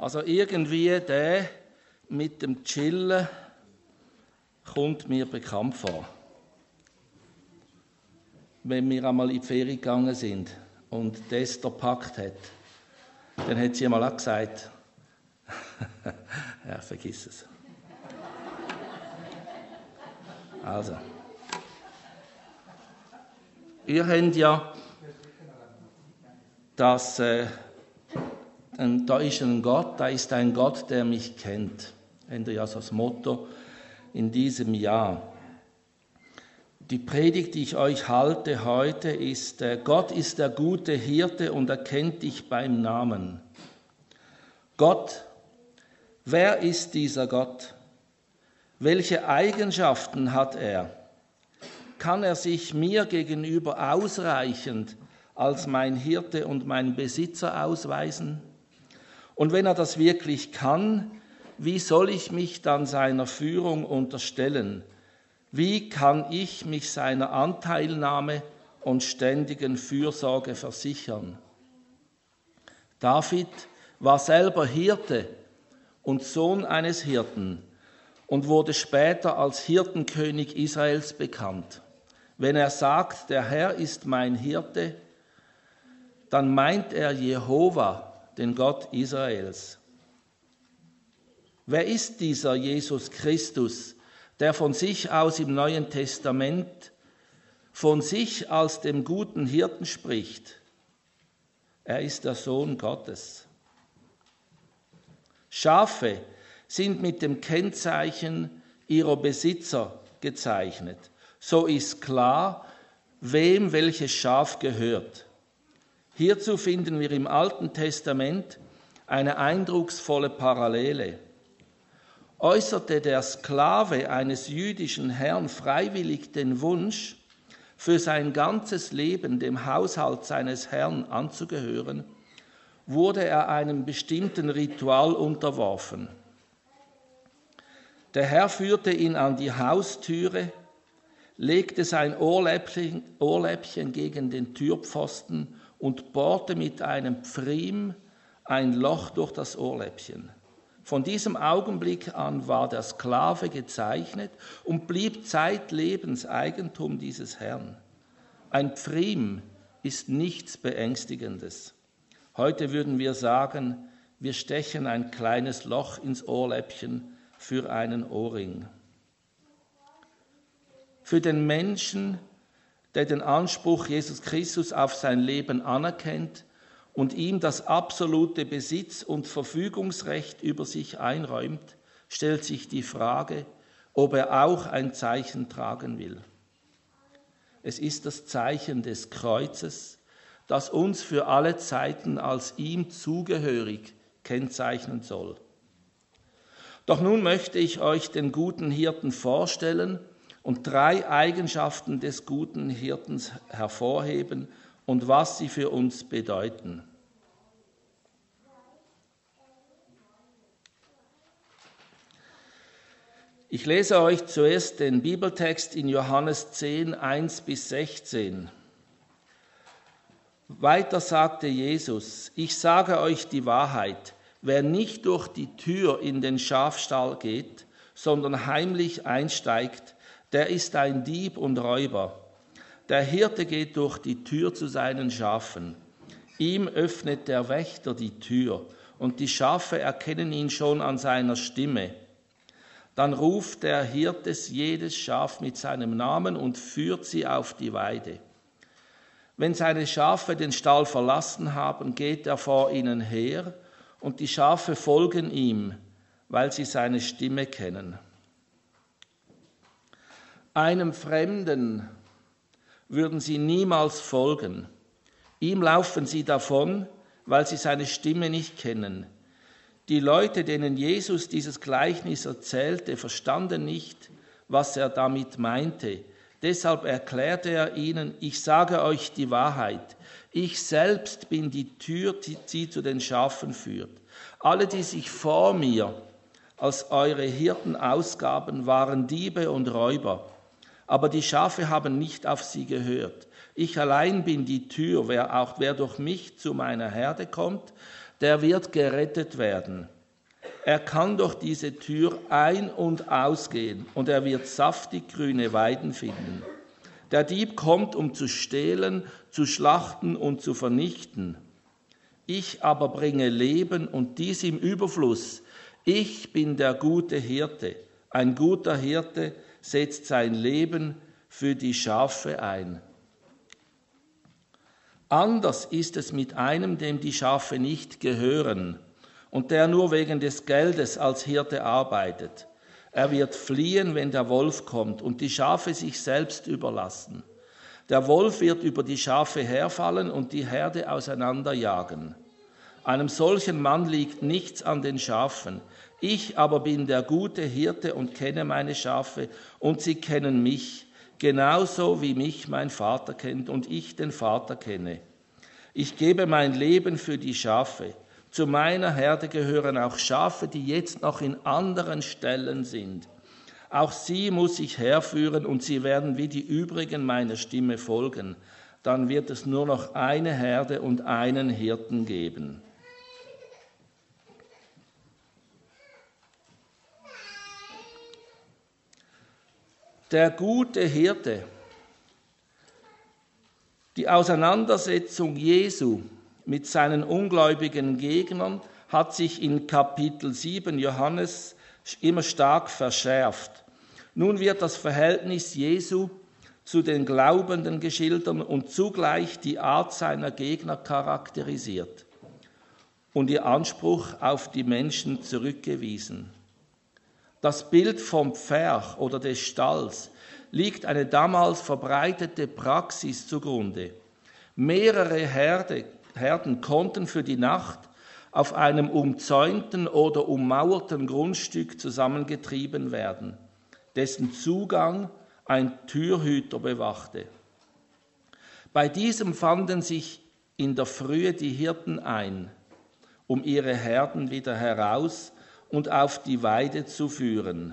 Also irgendwie der mit dem Chillen kommt mir bekannt vor. Wenn wir einmal in die Ferien gegangen sind und Esther gepackt hat, dann hat sie einmal auch gesagt, ja, vergiss es. Also, ihr habt ja das, da ist ein Gott, da ist ein Gott, der mich kennt. Habt ihr ja so das Motto in diesem Jahr. Die Predigt, die ich euch halte heute, ist, Gott ist der gute Hirte und er kennt dich beim Namen. Gott, wer ist dieser Gott? Welche Eigenschaften hat er? Kann er sich mir gegenüber ausreichend als mein Hirte und mein Besitzer ausweisen? Und wenn er das wirklich kann, wie soll ich mich dann seiner Führung unterstellen? Wie kann ich mich seiner Anteilnahme und ständigen Fürsorge versichern? David war selber Hirte und Sohn eines Hirten und wurde später als Hirtenkönig Israels bekannt. Wenn er sagt, der Herr ist mein Hirte, dann meint er Jehova, den Gott Israels. Wer ist dieser Jesus Christus, der von sich aus im Neuen Testament von sich als dem guten Hirten spricht? Er ist der Sohn Gottes. Schafe sind mit dem Kennzeichen ihrer Besitzer gezeichnet. So ist klar, wem welches Schaf gehört. Hierzu finden wir im Alten Testament eine eindrucksvolle Parallele. Äußerte der Sklave eines jüdischen Herrn freiwillig den Wunsch, für sein ganzes Leben dem Haushalt seines Herrn anzugehören, wurde er einem bestimmten Ritual unterworfen. Der Herr führte ihn an die Haustüre, legte sein Ohrläppchen gegen den Türpfosten und bohrte mit einem Pfriem ein Loch durch das Ohrläppchen. Von diesem Augenblick an war der Sklave gezeichnet und blieb zeitlebens Eigentum dieses Herrn. Ein Pfriem ist nichts Beängstigendes. Heute würden wir sagen, wir stechen ein kleines Loch ins Ohrläppchen für einen Ohrring. Für den Menschen, der den Anspruch Jesus Christus auf sein Leben anerkennt und ihm das absolute Besitz- und Verfügungsrecht über sich einräumt, stellt sich die Frage, ob er auch ein Zeichen tragen will. Es ist das Zeichen des Kreuzes, das uns für alle Zeiten als ihm zugehörig kennzeichnen soll. Doch nun möchte ich euch den guten Hirten vorstellen und 3 Eigenschaften des guten Hirtens hervorheben und was sie für uns bedeuten. Ich lese euch zuerst den Bibeltext in Johannes 10, 1-16. Weiter sagte Jesus, ich sage euch die Wahrheit, wer nicht durch die Tür in den Schafstall geht, sondern heimlich einsteigt, der ist ein Dieb und Räuber. Der Hirte geht durch die Tür zu seinen Schafen. Ihm öffnet der Wächter die Tür, und die Schafe erkennen ihn schon an seiner Stimme. Dann ruft der Hirte jedes Schaf mit seinem Namen und führt sie auf die Weide. Wenn seine Schafe den Stall verlassen haben, geht er vor ihnen her, und die Schafe folgen ihm, weil sie seine Stimme kennen. Einem Fremden würden sie niemals folgen. Ihm laufen sie davon, weil sie seine Stimme nicht kennen. Die Leute, denen Jesus dieses Gleichnis erzählte, verstanden nicht, was er damit meinte. Deshalb erklärte er ihnen, ich sage euch die Wahrheit. Ich selbst bin die Tür, die sie zu den Schafen führt. Alle, die sich vor mir als eure Hirten ausgaben, waren Diebe und Räuber. Aber die Schafe haben nicht auf sie gehört. Ich allein bin die Tür, wer durch mich zu meiner Herde kommt, der wird gerettet werden. Er kann durch diese Tür ein- und ausgehen und er wird saftig grüne Weiden finden. Der Dieb kommt, um zu stehlen, zu schlachten und zu vernichten. Ich aber bringe Leben und dies im Überfluss. Ich bin der gute Hirte. Ein guter Hirte setzt sein Leben für die Schafe ein. Anders ist es mit einem, dem die Schafe nicht gehören und der nur wegen des Geldes als Hirte arbeitet. Er wird fliehen, wenn der Wolf kommt und die Schafe sich selbst überlassen. Der Wolf wird über die Schafe herfallen und die Herde auseinanderjagen. Einem solchen Mann liegt nichts an den Schafen. Ich aber bin der gute Hirte und kenne meine Schafe und sie kennen mich, genauso wie mich mein Vater kennt und ich den Vater kenne. Ich gebe mein Leben für die Schafe. Zu meiner Herde gehören auch Schafe, die jetzt noch in anderen Ställen sind. Auch sie muss ich herführen und sie werden wie die übrigen meiner Stimme folgen. Dann wird es nur noch eine Herde und einen Hirten geben. Der gute Hirte. Die Auseinandersetzung Jesu mit seinen ungläubigen Gegnern hat sich in Kapitel 7 Johannes immer stark verschärft. Nun wird das Verhältnis Jesu zu den Glaubenden geschildert und zugleich die Art seiner Gegner charakterisiert und ihr Anspruch auf die Menschen zurückgewiesen. Das Bild vom Pferd oder des Stalls liegt eine damals verbreitete Praxis zugrunde. Mehrere Herden konnten für die Nacht auf einem umzäunten oder ummauerten Grundstück zusammengetrieben werden, dessen Zugang ein Türhüter bewachte. Bei diesem fanden sich in der Frühe die Hirten ein, um ihre Herden wieder heraus und auf die Weide zu führen.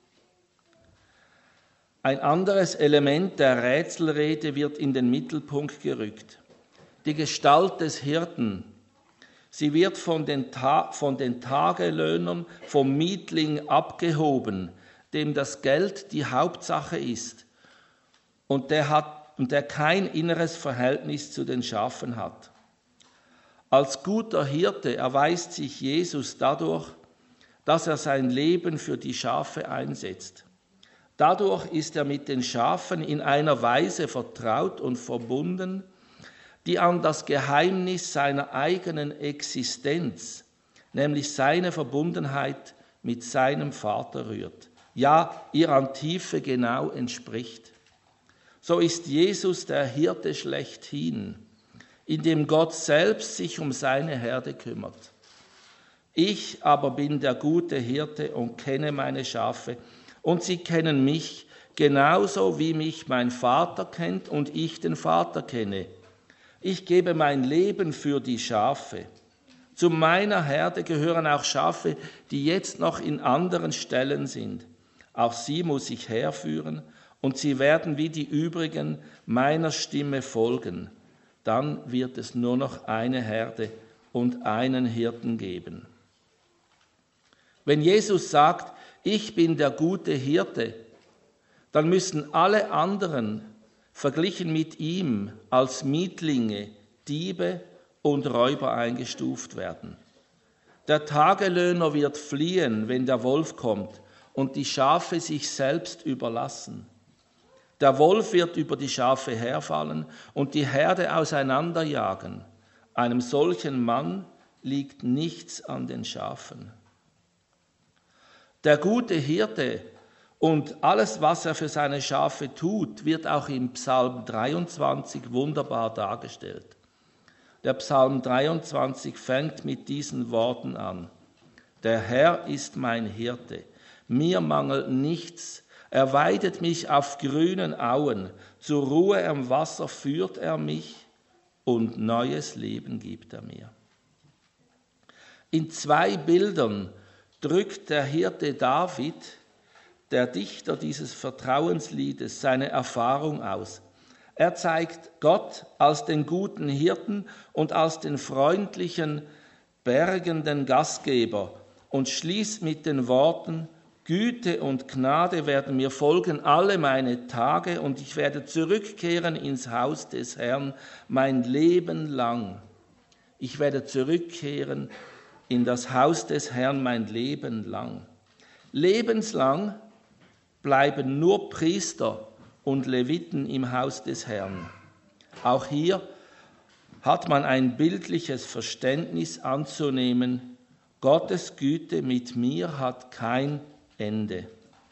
Ein anderes Element der Rätselrede wird in den Mittelpunkt gerückt. Die Gestalt des Hirten. Sie wird von den Tagelöhnern, vom Mietling abgehoben, dem das Geld die Hauptsache ist und der kein inneres Verhältnis zu den Schafen hat. Als guter Hirte erweist sich Jesus dadurch, dass er sein Leben für die Schafe einsetzt. Dadurch ist er mit den Schafen in einer Weise vertraut und verbunden, die an das Geheimnis seiner eigenen Existenz, nämlich seine Verbundenheit mit seinem Vater rührt. Ja, ihr an Tiefe genau entspricht. So ist Jesus der Hirte schlechthin, in dem Gott selbst sich um seine Herde kümmert. Ich aber bin der gute Hirte und kenne meine Schafe, und sie kennen mich, genauso wie mich mein Vater kennt und ich den Vater kenne. Ich gebe mein Leben für die Schafe. Zu meiner Herde gehören auch Schafe, die jetzt noch in anderen Ställen sind. Auch sie muss ich herführen, und sie werden wie die übrigen meiner Stimme folgen. Dann wird es nur noch eine Herde und einen Hirten geben. Wenn Jesus sagt, ich bin der gute Hirte, dann müssen alle anderen verglichen mit ihm als Mietlinge, Diebe und Räuber eingestuft werden. Der Tagelöhner wird fliehen, wenn der Wolf kommt und die Schafe sich selbst überlassen. Der Wolf wird über die Schafe herfallen und die Herde auseinanderjagen. Einem solchen Mann liegt nichts an den Schafen. Der gute Hirte und alles, was er für seine Schafe tut, wird auch im Psalm 23 wunderbar dargestellt. Der Psalm 23 fängt mit diesen Worten an. Der Herr ist mein Hirte, mir mangelt nichts. Er weidet mich auf grünen Auen, zur Ruhe am Wasser führt er mich und neues Leben gibt er mir. In 2 Bildern drückt der Hirte David, der Dichter dieses Vertrauensliedes, seine Erfahrung aus. Er zeigt Gott als den guten Hirten und als den freundlichen, bergenden Gastgeber und schließt mit den Worten: Güte und Gnade werden mir folgen alle meine Tage und ich werde zurückkehren ins Haus des Herrn mein Leben lang. Ich werde zurückkehren in das Haus des Herrn mein Leben lang. Lebenslang bleiben nur Priester und Leviten im Haus des Herrn. Auch hier hat man ein bildliches Verständnis anzunehmen. Gottes Güte mit mir hat kein Ende.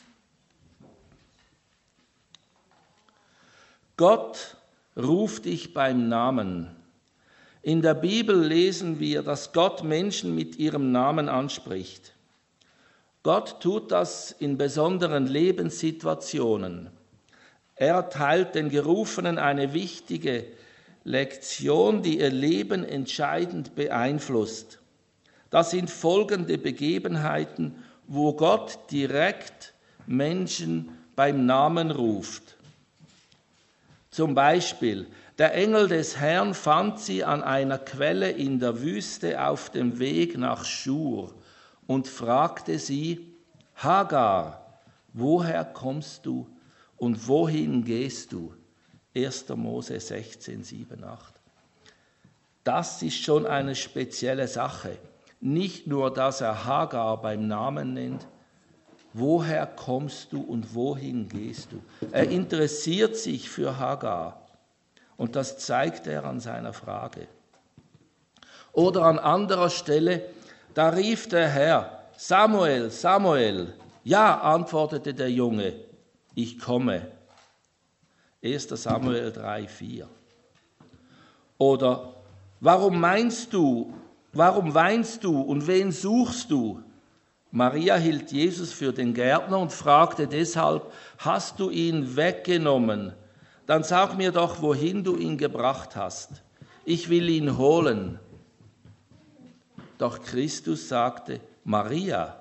Gott ruft dich beim Namen. In der Bibel lesen wir, dass Gott Menschen mit ihrem Namen anspricht. Gott tut das in besonderen Lebenssituationen. Er erteilt den Gerufenen eine wichtige Lektion, die ihr Leben entscheidend beeinflusst. Das sind folgende Begebenheiten, wo Gott direkt Menschen beim Namen ruft. Zum Beispiel, der Engel des Herrn fand sie an einer Quelle in der Wüste auf dem Weg nach Schur und fragte sie: Hagar, woher kommst du und wohin gehst du? 1. Mose 16, 7, 8. Das ist schon eine spezielle Sache. Nicht nur, dass er Hagar beim Namen nennt. Woher kommst du und wohin gehst du? Er interessiert sich für Hagar. Und das zeigt er an seiner Frage. Oder an anderer Stelle, da rief der Herr: Samuel, Samuel. Ja, antwortete der Junge, ich komme. 1. Samuel 3, 4. Oder, warum weinst du und wen suchst du? Maria hielt Jesus für den Gärtner und fragte deshalb: Hast du ihn weggenommen? Dann sag mir doch, wohin du ihn gebracht hast. Ich will ihn holen. Doch Christus sagte: Maria.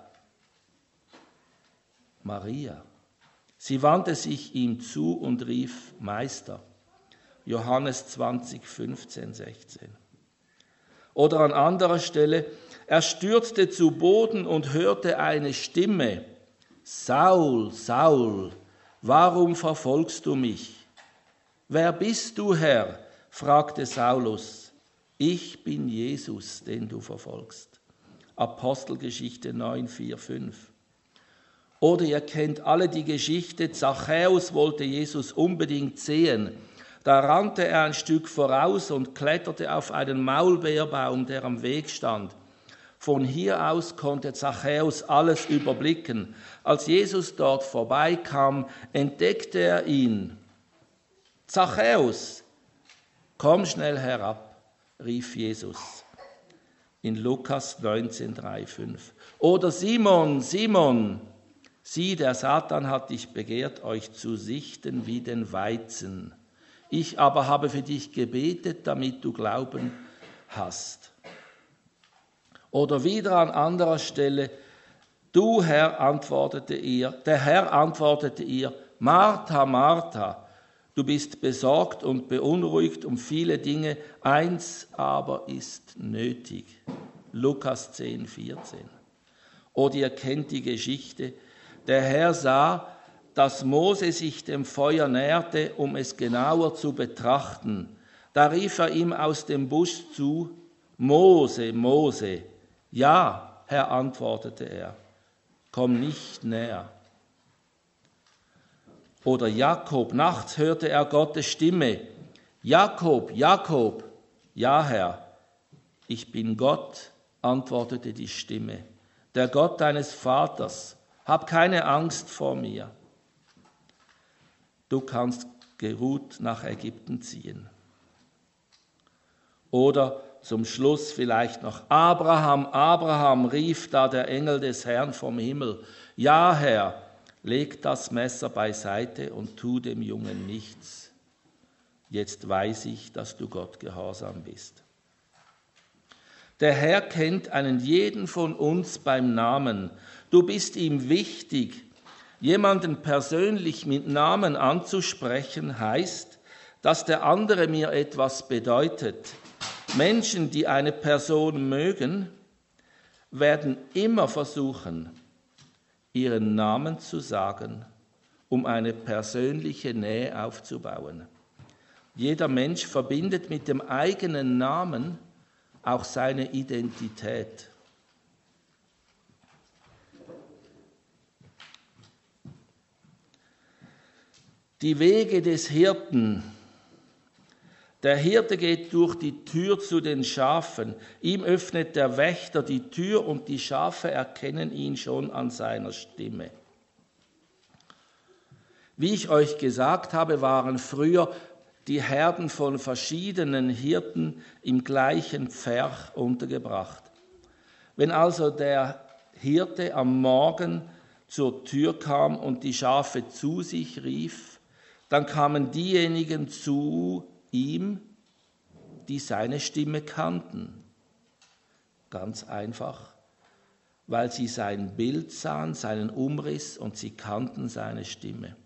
Maria. Sie wandte sich ihm zu und rief: Meister. Johannes 20, 15, 16. Oder an anderer Stelle, er stürzte zu Boden und hörte eine Stimme: Saul, Saul, warum verfolgst du mich? Wer bist du, Herr? Fragte Saulus. Ich bin Jesus, den du verfolgst. Apostelgeschichte 9, 4, 5. Oder ihr kennt alle die Geschichte, Zachäus wollte Jesus unbedingt sehen. Da rannte er ein Stück voraus und kletterte auf einen Maulbeerbaum, der am Weg stand. Von hier aus konnte Zachäus alles überblicken. Als Jesus dort vorbeikam, entdeckte er ihn. Zachäus, komm schnell herab, rief Jesus. In Lukas 19, 3, 5. Oder Simon, Simon, sieh, der Satan hat dich begehrt, euch zu sichten wie den Weizen. Ich aber habe für dich gebetet, damit du Glauben hast. Oder wieder an anderer Stelle, der Herr antwortete ihr, Martha, Martha, du bist besorgt und beunruhigt um viele Dinge, eins aber ist nötig. Lukas 10, 14. Oder ihr kennt die Geschichte, der Herr sah, dass Mose sich dem Feuer näherte, um es genauer zu betrachten. Da rief er ihm aus dem Busch zu: Mose, Mose. Ja, Herr, antwortete er, komm nicht näher. Oder Jakob, nachts hörte er Gottes Stimme: Jakob, Jakob. Ja, Herr, ich bin Gott, antwortete die Stimme, der Gott deines Vaters. Hab keine Angst vor mir. Du kannst geruht nach Ägypten ziehen. Oder zum Schluss vielleicht noch: Abraham, Abraham, rief da der Engel des Herrn vom Himmel. Ja, Herr, leg das Messer beiseite und tu dem Jungen nichts. Jetzt weiß ich, dass du Gott gehorsam bist. Der Herr kennt einen jeden von uns beim Namen. Du bist ihm wichtig. Jemanden persönlich mit Namen anzusprechen heißt, dass der andere mir etwas bedeutet. Menschen, die eine Person mögen, werden immer versuchen, ihren Namen zu sagen, um eine persönliche Nähe aufzubauen. Jeder Mensch verbindet mit dem eigenen Namen auch seine Identität. Die Wege des Hirten. Der Hirte geht durch die Tür zu den Schafen. Ihm öffnet der Wächter die Tür und die Schafe erkennen ihn schon an seiner Stimme. Wie ich euch gesagt habe, waren früher die Herden von verschiedenen Hirten im gleichen Pferch untergebracht. Wenn also der Hirte am Morgen zur Tür kam und die Schafe zu sich rief, dann kamen diejenigen zu ihm, die seine Stimme kannten. Ganz einfach, weil sie sein Bild sahen, seinen Umriss und sie kannten seine Stimme.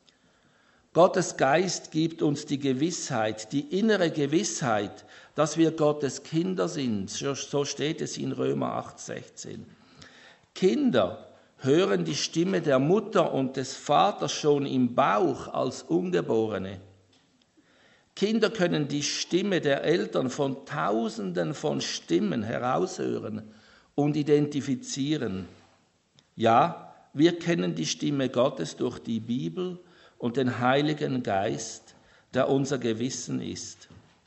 Gottes Geist gibt uns die Gewissheit, die innere Gewissheit, dass wir Gottes Kinder sind. So steht es in Römer 8,16. Kinder hören die Stimme der Mutter und des Vaters schon im Bauch als Ungeborene. Kinder können die Stimme der Eltern von Tausenden von Stimmen heraushören und identifizieren. Ja, wir kennen die Stimme Gottes durch die Bibel und den Heiligen Geist, der unser Gewissen ist.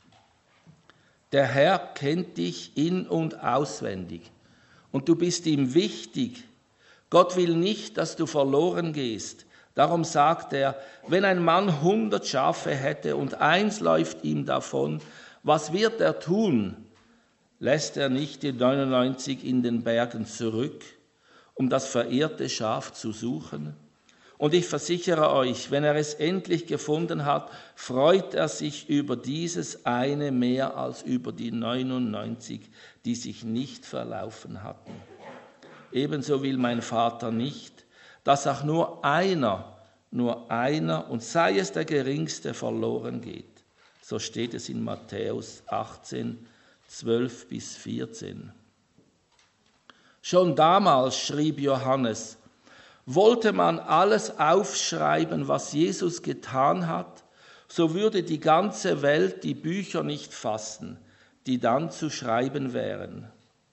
Der Herr kennt dich in- und auswendig und du bist ihm wichtig. Gott will nicht, dass du verloren gehst. Darum sagt er, wenn ein Mann 100 Schafe hätte und eins läuft ihm davon, was wird er tun? Lässt er nicht die 99 in den Bergen zurück, um das verirrte Schaf zu suchen? Und ich versichere euch, wenn er es endlich gefunden hat, freut er sich über dieses eine mehr als über die 99, die sich nicht verlaufen hatten. Ebenso will mein Vater nicht, dass auch nur einer, und sei es der Geringste, verloren geht. So steht es in Matthäus 18, 12 bis 14. Schon damals schrieb Johannes, wollte man alles aufschreiben, was Jesus getan hat, so würde die ganze Welt die Bücher nicht fassen, die dann zu schreiben wären.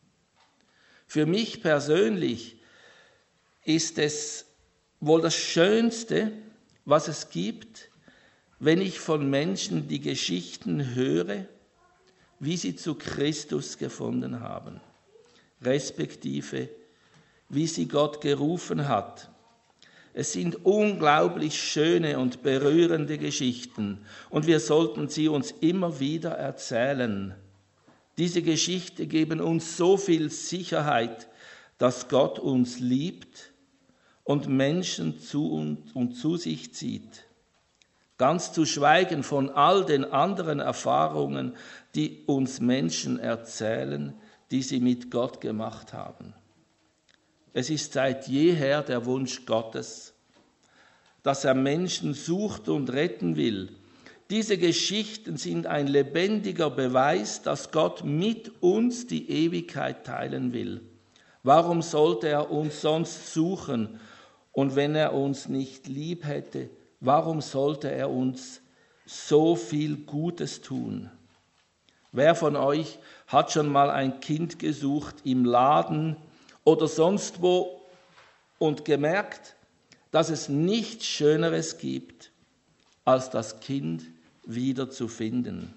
Für mich persönlich ist es wohl das Schönste, was es gibt, wenn ich von Menschen die Geschichten höre, wie sie zu Christus gefunden haben, respektive wie sie Gott gerufen hat. Es sind unglaublich schöne und berührende Geschichten und wir sollten sie uns immer wieder erzählen. Diese Geschichten geben uns so viel Sicherheit, dass Gott uns liebt und Menschen zu sich zieht. Ganz zu schweigen von all den anderen Erfahrungen, die uns Menschen erzählen, die sie mit Gott gemacht haben. Es ist seit jeher der Wunsch Gottes, dass er Menschen sucht und retten will. Diese Geschichten sind ein lebendiger Beweis, dass Gott mit uns die Ewigkeit teilen will. Warum sollte er uns sonst suchen? Und wenn er uns nicht lieb hätte, warum sollte er uns so viel Gutes tun? Wer von euch hat schon mal ein Kind gesucht im Laden oder sonst wo und gemerkt, dass es nichts Schöneres gibt, als das Kind wieder zu finden?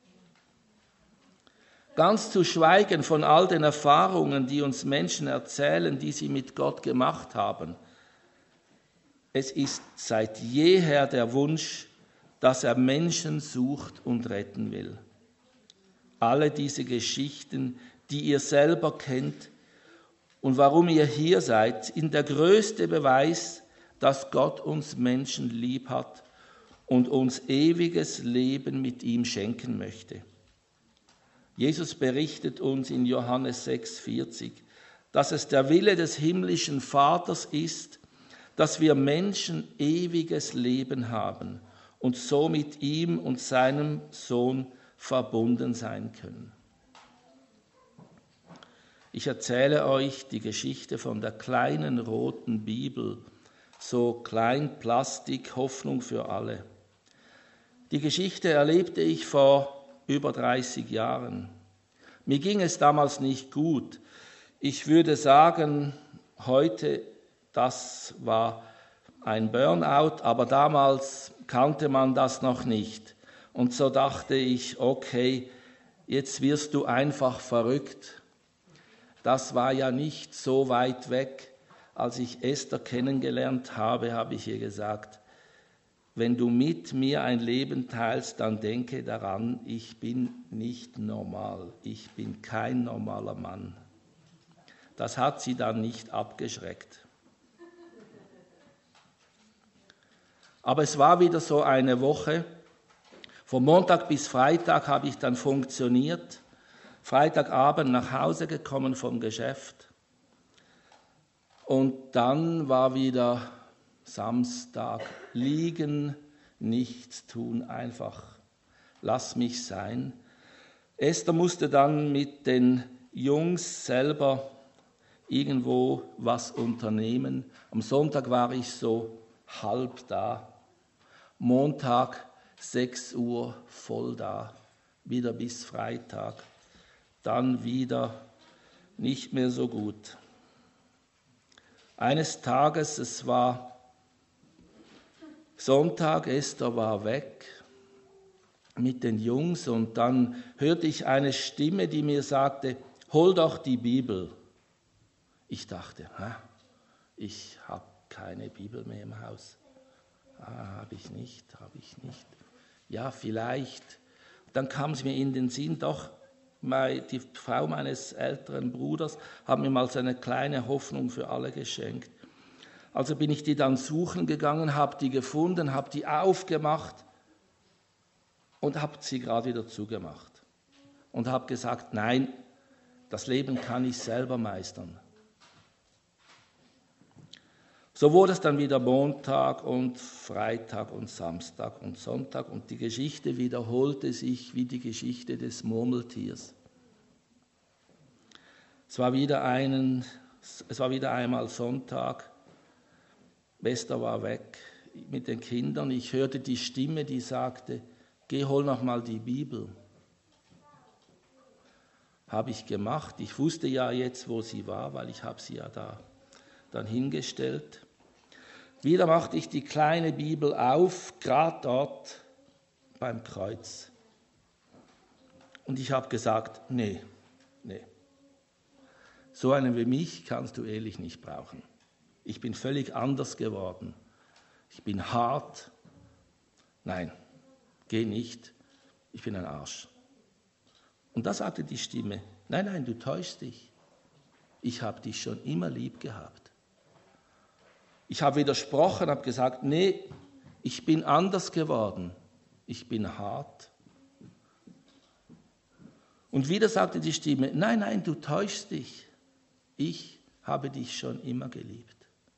Ganz zu schweigen von all den Erfahrungen, die uns Menschen erzählen, die sie mit Gott gemacht haben. Es ist seit jeher der Wunsch, dass er Menschen sucht und retten will. Alle diese Geschichten, die ihr selber kennt, und warum ihr hier seid, sind der größte Beweis, dass Gott uns Menschen lieb hat und uns ewiges Leben mit ihm schenken möchte. Jesus berichtet uns in Johannes 6,40, dass es der Wille des himmlischen Vaters ist, dass wir Menschen ewiges Leben haben und so mit ihm und seinem Sohn verbunden sein können. Ich erzähle euch die Geschichte von der kleinen roten Bibel, so klein Plastik, Hoffnung für alle. Die Geschichte erlebte ich vor über 30 Jahren. Mir ging es damals nicht gut. Ich würde sagen, heute, das war ein Burnout, aber damals kannte man das noch nicht. Und so dachte ich, okay, jetzt wirst du einfach verrückt. Das war ja nicht so weit weg. Als ich Esther kennengelernt habe, habe ich ihr gesagt, wenn du mit mir ein Leben teilst, dann denke daran, ich bin nicht normal. Ich bin kein normaler Mann. Das hat sie dann nicht abgeschreckt. Aber es war wieder so eine Woche. Von Montag bis Freitag habe ich dann funktioniert. Freitagabend nach Hause gekommen vom Geschäft. Und dann war wieder Samstag, liegen, nichts tun, einfach lass mich sein. Esther musste dann mit den Jungs selber irgendwo was unternehmen. Am Sonntag war ich so halb da, Montag 6 Uhr voll da, wieder bis Freitag, dann wieder nicht mehr so gut. Eines Tages, es war Sonntag, Esther war weg mit den Jungs und dann hörte ich eine Stimme, die mir sagte, hol doch die Bibel. Ich dachte, ich habe keine Bibel mehr im Haus. Habe ich nicht. Ja, vielleicht. Dann kam es mir in den Sinn, doch, die Frau meines älteren Bruders hat mir mal so eine kleine Hoffnung für alle geschenkt. Also bin ich die dann suchen gegangen, habe die gefunden, habe die aufgemacht und habe sie gerade wieder zugemacht. Und habe gesagt, nein, das Leben kann ich selber meistern. So wurde es dann wieder Montag und Freitag und Samstag und Sonntag und die Geschichte wiederholte sich wie die Geschichte des Murmeltiers. Es war wieder einmal Sonntag. Esther war weg mit den Kindern. Ich hörte die Stimme, die sagte, geh, hol noch mal die Bibel. Habe ich gemacht. Ich wusste ja jetzt, wo sie war, weil ich habe sie ja da dann hingestellt. Wieder machte ich die kleine Bibel auf, gerade dort beim Kreuz. Und ich habe gesagt, nee. So einen wie mich kannst du ehrlich nicht brauchen. Ich bin völlig anders geworden. Ich bin hart. Nein, geh nicht. Ich bin ein Arsch. Und da sagte die Stimme, nein, du täuschst dich. Ich habe dich schon immer lieb gehabt. Ich habe widersprochen, habe gesagt, nee, ich bin anders geworden. Ich bin hart. Und wieder sagte die Stimme, nein, du täuschst dich. Ich habe dich schon immer geliebt.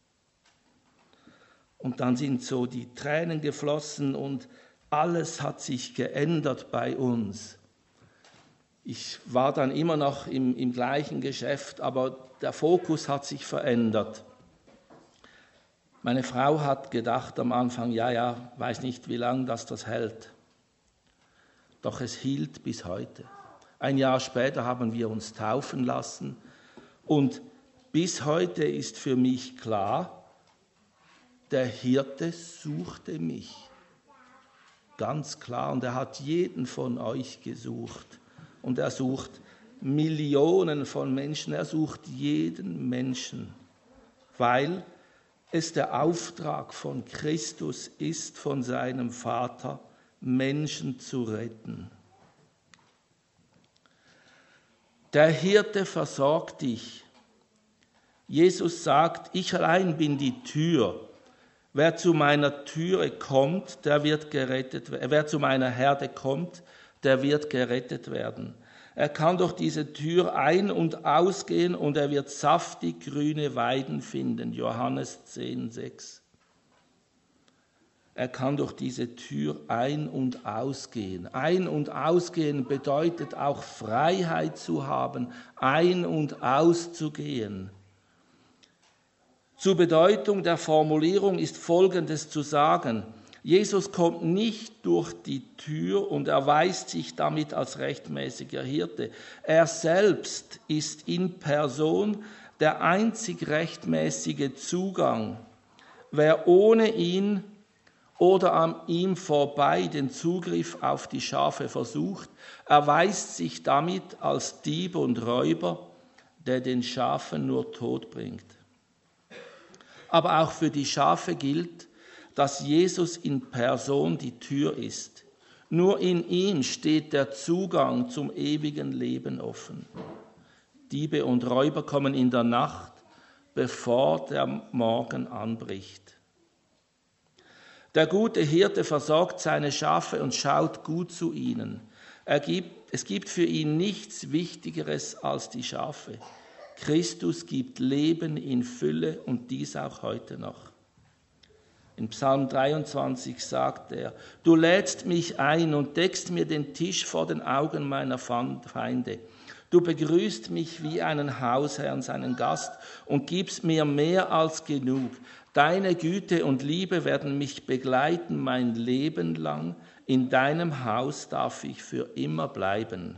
Und dann sind so die Tränen geflossen und alles hat sich geändert bei uns. Ich war dann immer noch im gleichen Geschäft, aber der Fokus hat sich verändert. Meine Frau hat gedacht am Anfang, ja, weiß nicht, wie lange das hält. Doch es hielt bis heute. Ein Jahr später haben wir uns taufen lassen und bis heute ist für mich klar, der Hirte suchte mich. Ganz klar. Und er hat jeden von euch gesucht. Und er sucht Millionen von Menschen. Er sucht jeden Menschen. Weil es der Auftrag von Christus ist, von seinem Vater, Menschen zu retten. Der Hirte versorgt dich. Jesus sagt, ich allein bin die Tür. Wer zu meiner Türe kommt, der wird gerettet werden. Wer zu meiner Herde kommt, der wird gerettet werden. Er kann durch diese Tür ein- und ausgehen und er wird saftig grüne Weiden finden. Johannes 10,6. Er kann durch diese Tür ein- und ausgehen. Ein- und ausgehen bedeutet auch Freiheit zu haben, ein- und auszugehen. Zur Bedeutung der Formulierung ist Folgendes zu sagen. Jesus kommt nicht durch die Tür und erweist sich damit als rechtmäßiger Hirte. Er selbst ist in Person der einzig rechtmäßige Zugang. Wer ohne ihn oder an ihm vorbei den Zugriff auf die Schafe versucht, erweist sich damit als Dieb und Räuber, der den Schafen nur Tod bringt. Aber auch für die Schafe gilt, dass Jesus in Person die Tür ist. Nur in ihm steht der Zugang zum ewigen Leben offen. Diebe und Räuber kommen in der Nacht, bevor der Morgen anbricht. Der gute Hirte versorgt seine Schafe und schaut gut zu ihnen. Es gibt für ihn nichts Wichtigeres als die Schafe. Christus gibt Leben in Fülle und dies auch heute noch. In Psalm 23 sagt er, du lädst mich ein und deckst mir den Tisch vor den Augen meiner Feinde. Du begrüßt mich wie einen Hausherrn, seinen Gast, und gibst mir mehr als genug. Deine Güte und Liebe werden mich begleiten mein Leben lang. In deinem Haus darf ich für immer bleiben.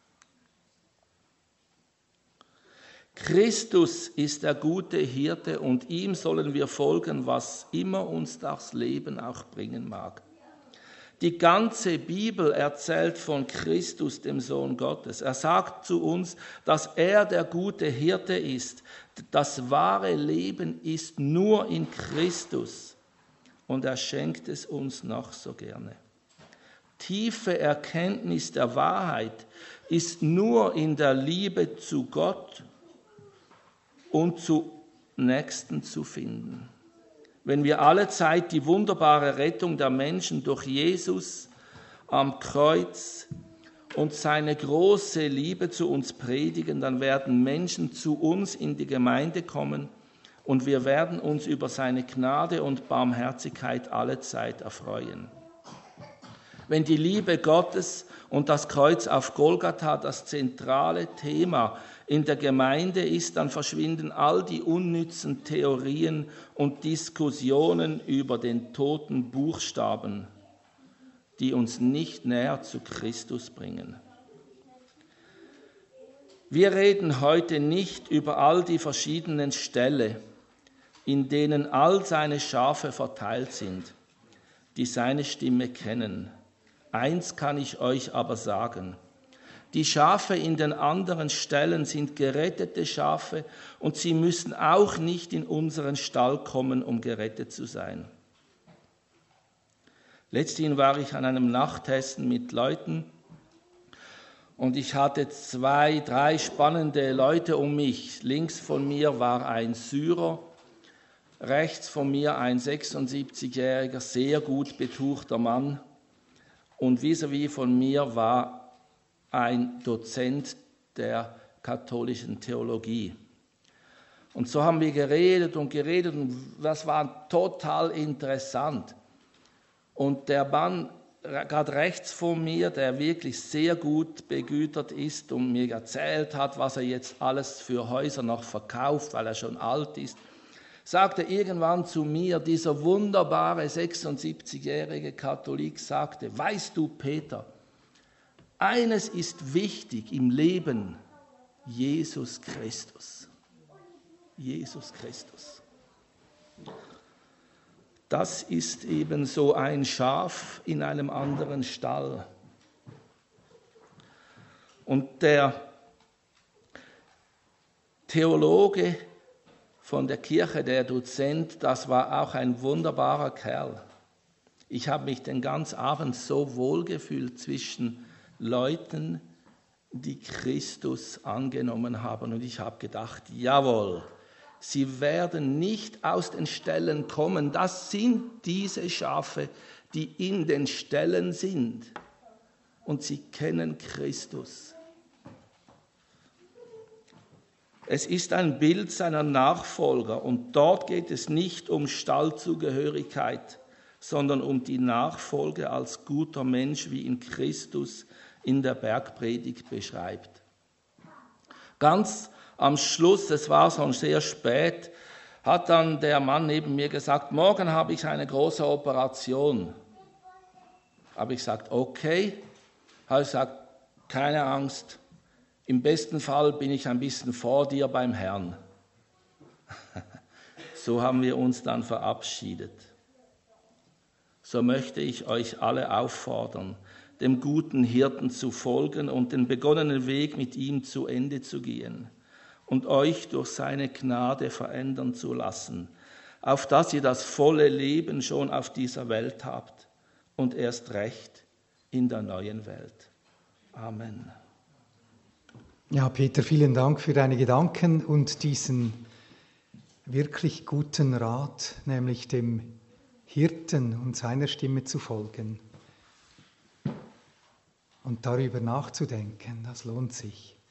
Christus ist der gute Hirte und ihm sollen wir folgen, was immer uns das Leben auch bringen mag. Die ganze Bibel erzählt von Christus, dem Sohn Gottes. Er sagt zu uns, dass er der gute Hirte ist. Das wahre Leben ist nur in Christus und er schenkt es uns noch so gerne. Tiefe Erkenntnis der Wahrheit ist nur in der Liebe zu Gott und zu Nächsten zu finden. Wenn wir allezeit die wunderbare Rettung der Menschen durch Jesus am Kreuz und seine große Liebe zu uns predigen, dann werden Menschen zu uns in die Gemeinde kommen und wir werden uns über seine Gnade und Barmherzigkeit allezeit erfreuen. Wenn die Liebe Gottes und das Kreuz auf Golgatha das zentrale Thema in der Gemeinde ist, dann verschwinden all die unnützen Theorien und Diskussionen über den toten Buchstaben, die uns nicht näher zu Christus bringen. Wir reden heute nicht über all die verschiedenen Ställe, in denen all seine Schafe verteilt sind, die seine Stimme kennen. Eins kann ich euch aber sagen: Die Schafe in den anderen Ställen sind gerettete Schafe und sie müssen auch nicht in unseren Stall kommen, um gerettet zu sein. Letzthin war ich an einem Nachtessen mit Leuten und ich hatte 2, 3 spannende Leute um mich. Links von mir war ein Syrer, rechts von mir ein 76-jähriger, sehr gut betuchter Mann und vis-à-vis von mir war ein Dozent der katholischen Theologie. Und so haben wir geredet und das war total interessant. Und der Mann gerade rechts von mir, der wirklich sehr gut begütert ist und mir erzählt hat, was er jetzt alles für Häuser noch verkauft, weil er schon alt ist, sagte irgendwann zu mir, dieser wunderbare 76-jährige Katholik sagte, weißt du, Peter, eines ist wichtig im Leben, Jesus Christus. Jesus Christus. Das ist eben so ein Schaf in einem anderen Stall. Und der Theologe von der Kirche, der Dozent, das war auch ein wunderbarer Kerl. Ich habe mich den ganzen Abend so wohl gefühlt zwischen Leuten, die Christus angenommen haben. Und ich habe gedacht, jawohl, sie werden nicht aus den Ställen kommen. Das sind diese Schafe, die in den Ställen sind. Und sie kennen Christus. Es ist ein Bild seiner Nachfolger. Und dort geht es nicht um Stallzugehörigkeit, sondern um die Nachfolge als guter Mensch, wie ihn Christus in der Bergpredigt beschreibt. Ganz am Schluss, es war schon sehr spät, hat dann der Mann neben mir gesagt, morgen habe ich eine große Operation. Habe ich gesagt, okay. Habe ich gesagt, keine Angst, im besten Fall bin ich ein bisschen vor dir beim Herrn. So haben wir uns dann verabschiedet. So möchte ich euch alle auffordern, dem guten Hirten zu folgen und den begonnenen Weg mit ihm zu Ende zu gehen und euch durch seine Gnade verändern zu lassen, auf dass ihr das volle Leben schon auf dieser Welt habt und erst recht in der neuen Welt. Amen. Ja, Peter, vielen Dank für deine Gedanken und diesen wirklich guten Rat, nämlich dem Hirten und seiner Stimme zu folgen und darüber nachzudenken. Das lohnt sich.